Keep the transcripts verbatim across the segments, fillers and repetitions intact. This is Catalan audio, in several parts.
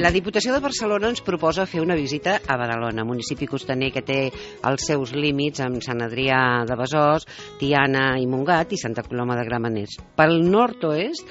La Diputació de Barcelona ens proposa fer una visita a Badalona, municipi costaner que té els seus límits amb Sant Adrià de Besòs, Tiana i Montgat i Santa Coloma de Gramenet. Pel nord-oest,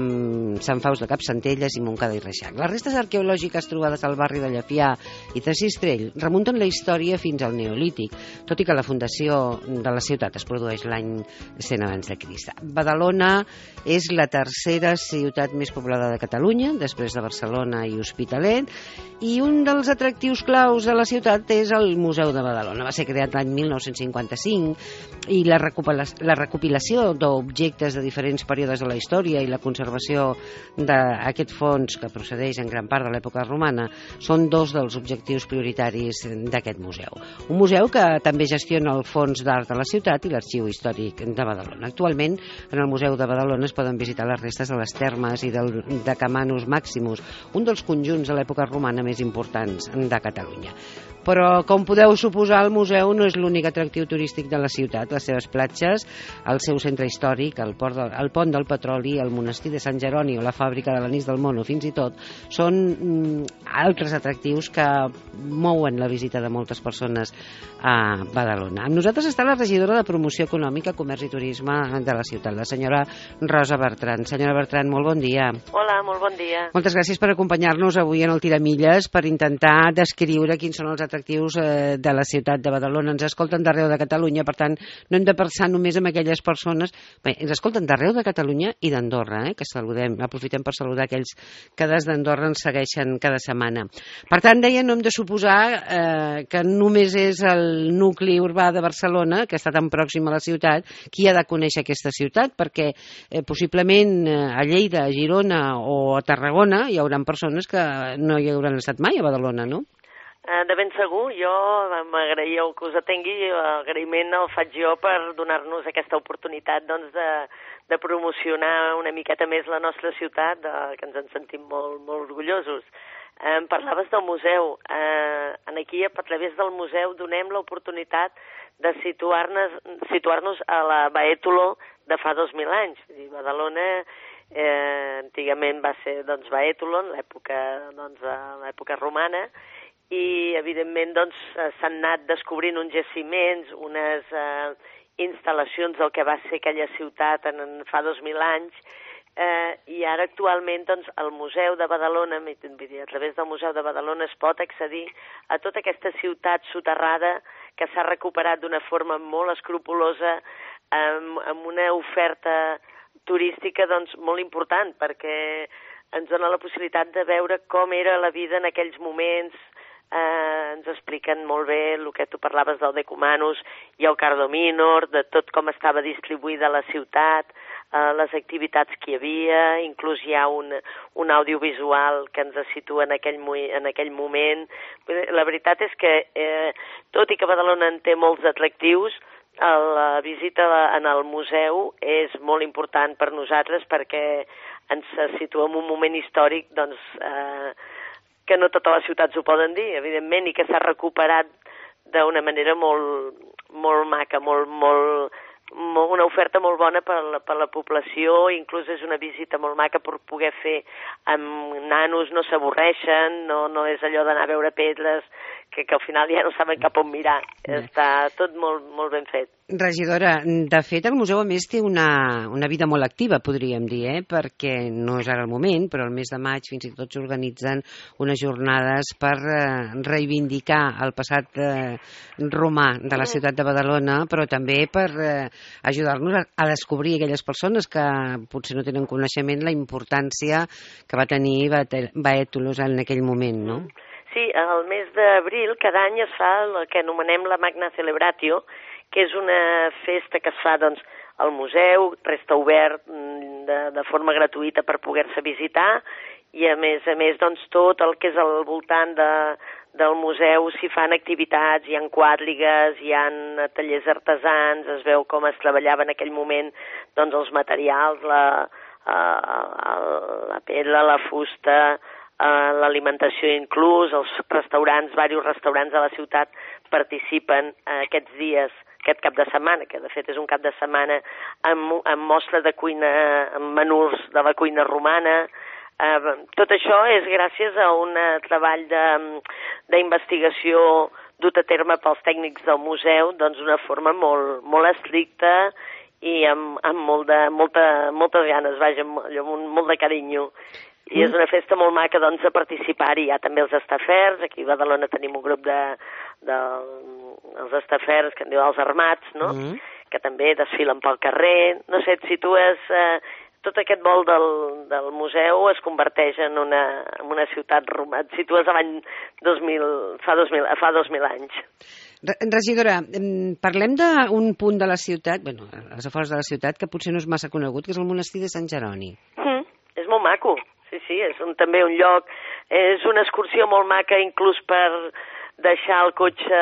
amb Sant Faus de Capcentelles i Montcada i Reixac. Les restes arqueològiques trobades al barri de Llefià i de Sistrell remunten la història fins al Neolític, tot i que la fundació de la ciutat es produeix l'any cent abans de Crist. Badalona és la tercera ciutat més poblada de Catalunya, després de Barcelona i Hospitalet, i un dels atractius claus de la ciutat és el Museu de Badalona. Va ser creat l'any mil nou-cents cinquanta-cinc i la recopilació, la recopilació d'objectes de diferents períodes de la història i la conservació d'aquest fons, que procedeix en gran part de l'època romana, són dos dels objectius prioritaris d'aquest museu. Un museu que també gestiona el Fons d'Art de la ciutat i l'Arxiu Històric de Badalona. Actualment, en el Museu de Badalona es poden visitar les restes de les termes i del, de Camanus Maximus, un dels conjunts de l'època romana més importants de Catalunya. Però, com podeu suposar, el museu no és l'únic atractiu turístic de la ciutat. Les seves platges, el seu centre històric, el, port del, el pont del petroli, el monestir de Sant Jeroni o la fàbrica de l'anís del mono, fins i tot, són mm, altres atractius que mouen la visita de moltes persones a Badalona. Amb nosaltres està la regidora de Promoció Econòmica, Comerç i Turisme de la ciutat, la senyora Rosa Bertran. Senyora Bertran, molt bon dia. Hola, molt bon dia. Moltes gràcies per acompanyar-nos avui en el Tiramilles per intentar descriure quins són els atractius de la ciutat de Badalona. Ens escolten d'arreu de Catalunya, per tant, no hem de pensar només en aquelles persones. Bé, ens escolten d'arreu de Catalunya i d'Andorra, eh, que saludem. Aprofitem per saludar aquells que des d'Andorra ens segueixen cada setmana. Per tant, deia, no hem de suposar eh, que només és el nucli urbà de Barcelona, que està tan pròxim a la ciutat, qui ha de conèixer aquesta ciutat, perquè eh, possiblement eh, a Lleida, a Girona o a Tarragona hi haurà persones que no hi hauran estat mai a Badalona, no? De ben segur, jo m'agraieu que us atengui, l'agraïment el faig jo per donar-nos aquesta oportunitat doncs, de, de promocionar una miqueta més la nostra ciutat, de, que ens en sentim molt, molt orgullosos. Eh, parlaves del museu. Eh, aquí, a través del museu, donem l'oportunitat de situar-nos situar-nos a la Baètolo de fa dos mil anys. Badalona eh, antigament va ser doncs, Baètolo, en l'època doncs, l'època romana, i evidentment doncs, s'han anat descobrint uns jaciments, unes eh, instal·lacions del que va ser aquella ciutat en, en fa dos mil anys, eh, i ara actualment doncs, el Museu de Badalona, a través del Museu de Badalona es pot accedir a tota aquesta ciutat soterrada que s'ha recuperat d'una forma molt escrupulosa, amb, amb una oferta turística doncs, molt important, perquè ens dona la possibilitat de veure com era la vida en aquells moments. Eh, ens expliquen molt bé el que tu parlaves del Decumanus i el Cardomínor, de tot com estava distribuïda la ciutat, eh, les activitats que hi havia, inclús hi ha un, un audiovisual que ens situa en aquell, en aquell moment. La veritat és que, eh, tot i que Badalona en té molts atractius, la visita en el museu és molt important per nosaltres perquè ens situa en un moment històric doncs, eh, que no totes les ciutats ho poden dir, evidentment, i que s'ha recuperat d'una manera molt, molt maca, molt, molt, molt, una oferta molt bona per la, per la població, inclús és una visita molt maca per poder fer amb nanos, no s'avorreixen, no, no és allò d'anar a veure pedres, que, que al final ja no saben cap on mirar. Bé. Està tot molt, molt ben fet. Regidora, de fet el museu a més té una, una vida molt activa, podríem dir, eh? Perquè no és ara el moment, però el mes de maig fins i tot s'organitzen unes jornades per eh, reivindicar el passat eh, romà de la ciutat de Badalona, però també per eh, ajudar-nos a, a descobrir aquelles persones que potser no tenen coneixement la importància que va tenir Baètolos en aquell moment, no? Sí, el mes d'abril cada any es fa el que anomenem la Magna Celebratio, que és una festa que es fa doncs, al museu, resta obert de, de forma gratuïta per poder-se visitar, i a més a més doncs, tot el que és al voltant de, del museu s'hi fan activitats, hi ha quadrigues, hi ha tallers artesans, es veu com es treballava en aquell moment doncs, els materials, la, la pedra, la fusta, l'alimentació inclús, els restaurants, diversos restaurants de la ciutat participen aquests dies, aquest cap de setmana, que de fet és un cap de setmana amb, amb mostra de cuina, amb menús de la cuina romana, Eh, tot això és gràcies a un treball d'investigació dut a terme pels tècnics del museu, doncs d'una forma molt, molt estricta i amb, amb molt de, molta, moltes ganes, vaja, amb, amb un, molt de carinyo. I és una festa molt maca, doncs, de participar-hi. Hi ha també els estafers, aquí a Badalona tenim un grup de, de els estafers, que en diuen els armats, no?, mm. que també desfilen pel carrer. No sé, et situes... Eh, tot aquest vol del, del museu es converteix en una, en una ciutat romana. Et situes a l'any dos mil, fa dos mil, fa dos mil anys. Regidora, parlem d'un punt de la ciutat, bueno, a les afores de la ciutat, que potser no és massa conegut, que és el monestir de Sant Jeroni. Mm, és molt maco, sí, sí, és un, també un lloc, és una excursió molt maca, inclús per deixar el cotxe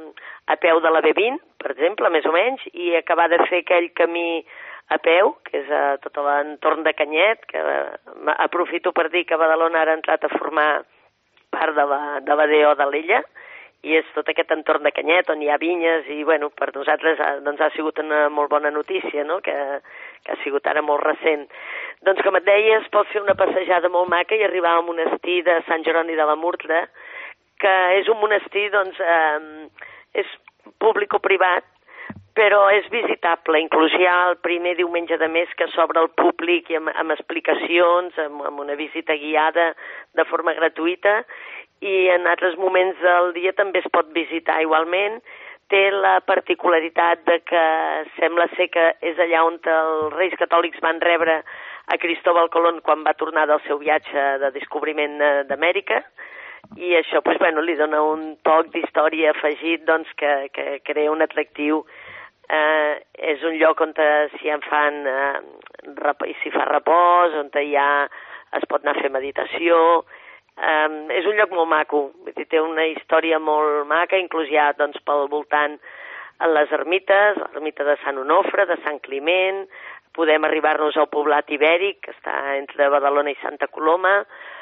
a peu de la B vint, per exemple, més o menys, i acabar de fer aquell camí a peu, que és a tot l'entorn de Canyet, que aprofito per dir que Badalona ara ha entrat a formar part de la, de la D O de l'illa, i és tot aquest entorn de Canyet, on hi ha vinyes, i bueno, per nosaltres doncs, ha sigut una molt bona notícia, no?, que, que ha sigut ara molt recent. Doncs com et deia, es pot fer una passejada molt maca i arribar al monestir de Sant Jeroni de la Murtra, que és un monestir, doncs, eh, és públic o privat, però és visitable, inclús hi ha el primer diumenge de mes que s'obre al públic i amb, amb explicacions, amb, amb una visita guiada de forma gratuïta, i en altres moments del dia també es pot visitar igualment. Té la particularitat de que sembla ser que és allà on els reis catòlics van rebre a Cristóbal Colón quan va tornar del seu viatge de descobriment d'Amèrica, i això doncs, bueno, li dona un toc d'història afegit doncs, que, que crea un atractiu. Eh, és un lloc on s'hi fan eh, i s'hi fa repòs, on hi ha, es pot anar a fer meditació. Eh, és un lloc molt maco, té una història molt maca, inclús hi ha doncs, pel voltant les ermites, l'ermita de Sant Onofre, de Sant Climent, podem arribar-nos al poblat ibèric, que està entre Badalona i Santa Coloma,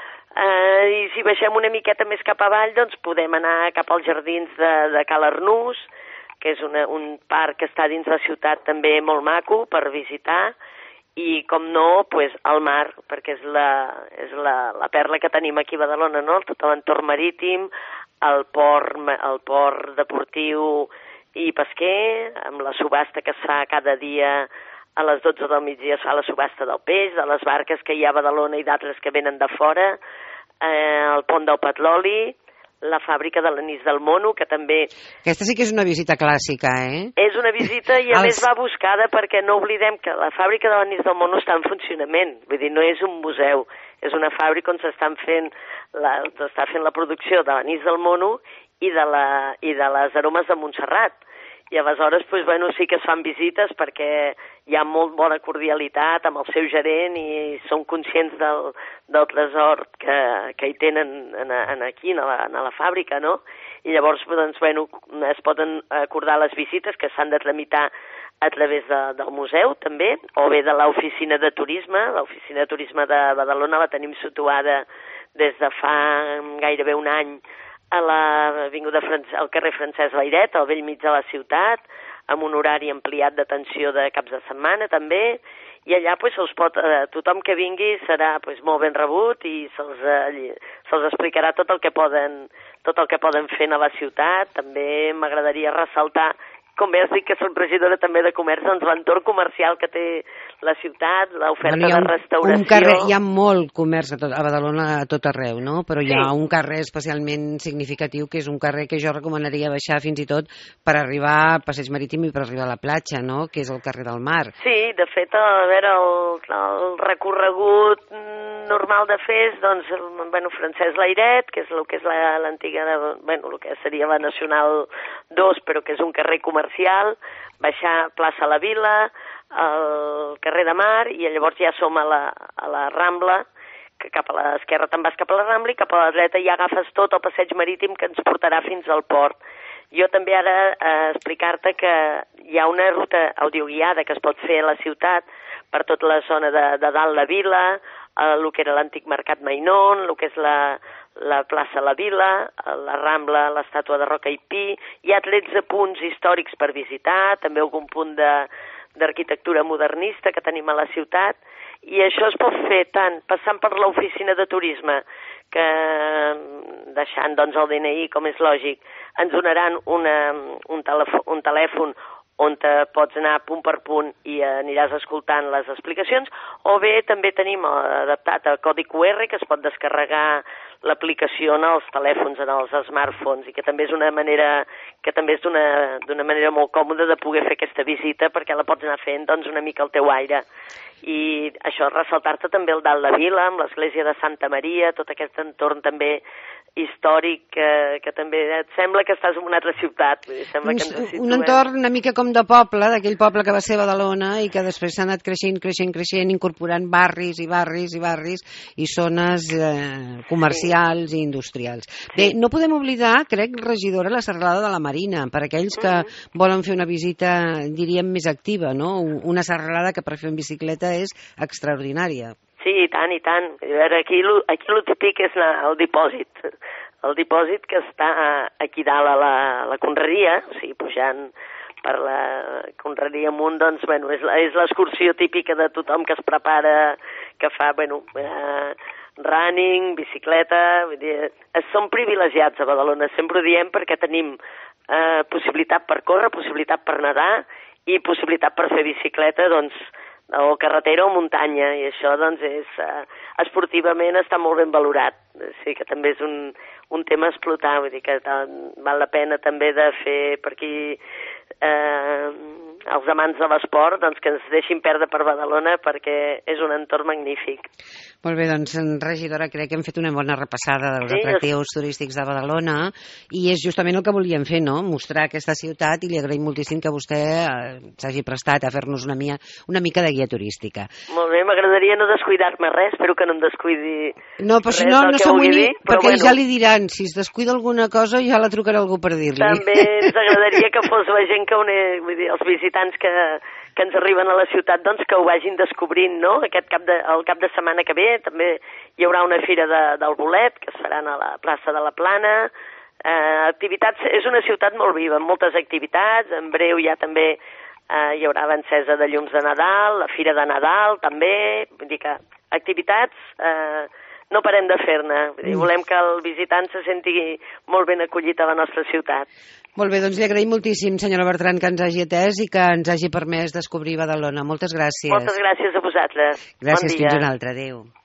eh, i si baixem una miqueta més cap avall, doncs podem anar cap als jardins de, de Cal Arnús, que és una, un parc que està dins la ciutat també molt maco per visitar, i com no, pues, al mar, perquè és la, és la, la perla que tenim aquí a Badalona, no?, tot l'entorn marítim, el port, el port deportiu i pesquer, amb la subhasta que es fa cada dia a les dotze del migdia, es fa la subhasta del peix, de les barques que hi ha a Badalona i d'altres que venen de fora, eh, el pont del Petroli, la fàbrica de l'anís del mono, que també... Aquesta sí que és una visita clàssica, eh? És una visita i a Els... més va buscada perquè no oblidem que la fàbrica de l'anís del mono està en funcionament. Vull dir, no és un museu, és una fàbrica on s'estan fent la, s'està fent la producció de l'anís del mono i de, la, i de les aromes de Montserrat. I aleshores, doncs, bueno, sí que es fan visites perquè hi ha molt bona cordialitat amb el seu gerent i són conscients del, del tresor que, que hi tenen en, en aquí, en la, en la fàbrica, no? I llavors, doncs, bueno, es poden acordar les visites que s'han de tramitar a través de, del museu, també, o bé de l'oficina de turisme. L'oficina de turisme de Badalona la tenim situada des de fa gairebé un any a l'avinguda al carrer Francesc Layret, al vell mig de la ciutat, amb un horari ampliat d'atenció de caps de setmana també, i allà pues, se'ls pot, eh, tothom que vingui serà pues, molt ben rebut i se'ls eh, se'ls explicarà tot el que poden tot el que poden fer a la ciutat. També m'agradaria ressaltar, com bé has dit que soc regidora també de comerç, doncs l'entorn comercial que té la ciutat, l'oferta bueno, de restauració... Un carrer, hi ha molt comerç a, tot, a Badalona a tot arreu, no? Però hi ha sí. un carrer especialment significatiu, que és un carrer que jo recomanaria baixar fins i tot per arribar al Passeig Marítim i per arribar a la platja, no? Que és el carrer del Mar. Sí, de fet, a veure, el, el recorregut normal de fer és, doncs, bueno, Francesc Layret, que és el que és l'antiga, bueno, el que seria la Nacional dos, però que és un carrer comercial, baixar plaça La Vila, al carrer de Mar, i llavors ja som a la, a la Rambla, que cap a l'esquerra te'n vas cap a la Rambla i cap a la dreta ja agafes tot el passeig marítim que ens portarà fins al port. Jo també ara eh, explicar-te que hi ha una ruta audioguiada que es pot fer a la ciutat per tota la zona de, de dalt la vila, el que era l'antic mercat Mainón, el que és la, la plaça La Vila, la Rambla, l'estàtua de Roca i Pi. Hi ha tretze punts històrics per visitar, també algun punt de d'arquitectura modernista que tenim a la ciutat, I això es pot fer tant passant per l'oficina de turisme, que deixant doncs, el D N I, com és lògic, ens donaran una, un, telèfon, un telèfon on te pots anar punt per punt i aniràs escoltant les explicacions, o bé també tenim adaptat a codi Q R que es pot descarregar l'aplicació en els telèfons, en els smartphones, i que també és una manera que també és d'una manera molt còmoda de poder fer aquesta visita, perquè la pots anar fent doncs, una mica al teu aire. I això, ressaltar-te també el dalt de Vila, amb l'església de Santa Maria, tot aquest entorn també històric, que, que també et sembla que estàs en una altra ciutat. Sembla un, que ens un entorn una mica com de poble, d'aquell poble que va ser Badalona i que després s'ha anat creixent, creixent, creixent, incorporant barris i barris i barris i zones eh, comercials sí. i industrials. Bé, sí. no podem oblidar, crec, regidora, la serralada de la Marina, per aquells que mm-hmm. volen fer una visita, diríem, més activa, no? Una serralada que per fer en bicicleta és extraordinària. Sí, i tant, i tant. A veure, aquí el aquí típic és la, el dipòsit. El dipòsit que està aquí dalt a la, a la Conreria, o sigui, pujant per la Conreria amunt, doncs, bueno, és l'excursió típica de tothom que es prepara, que fa, bueno, eh, running, bicicleta, vull dir, som privilegiats a Badalona, sempre ho diem perquè tenim eh, possibilitat per córrer, possibilitat per nedar i possibilitat per fer bicicleta, doncs, o carretera o muntanya, i això doncs és uh, esportivament està molt ben valorat, o sigui que també és un, un tema a explotar, vull dir que tant, val la pena també de fer per aquí eh, els amants de l'esport, doncs que ens deixin perdre per Badalona perquè és un entorn magnífic. Molt bé, doncs, regidora, crec que hem fet una bona repassada dels sí, atractius jo... turístics de Badalona i és justament el que volíem fer, no? Mostrar aquesta ciutat, i li agraïm moltíssim que vostè eh, s'hagi prestat a fer-nos una, mia, una mica de guia turística. Molt bé, m'agradaria no descuidar-me res, espero que no em descuidi no, però si res no, del no que vulgui dir, perquè bueno. ja li diran, si es descuida alguna cosa ja la trucarà algú per dir-li. També ens agradaria que fos la gent que une, vull dir, els visitants que, que ens arriben a la ciutat, doncs que ho vagin descobrint, no? Aquest cap de, el cap de setmana que ve també hi haurà una fira de, del bolet que es faran a la plaça de la Plana. Eh, activitats, és una ciutat molt viva, amb moltes activitats, en breu ja també eh, hi haurà l'encesa de llums de Nadal, la fira de Nadal també, vull dir que activitats eh, no parem de fer-ne, mm. volem que el visitant se senti molt ben acollit a la nostra ciutat. Molt bé, doncs li agraïm moltíssim, senyora Bertran, que ens hagi atès i que ens hagi permès descobrir Badalona. Moltes gràcies. Moltes gràcies a vosaltres. Gràcies, bon dia. Fins una altra. Adéu.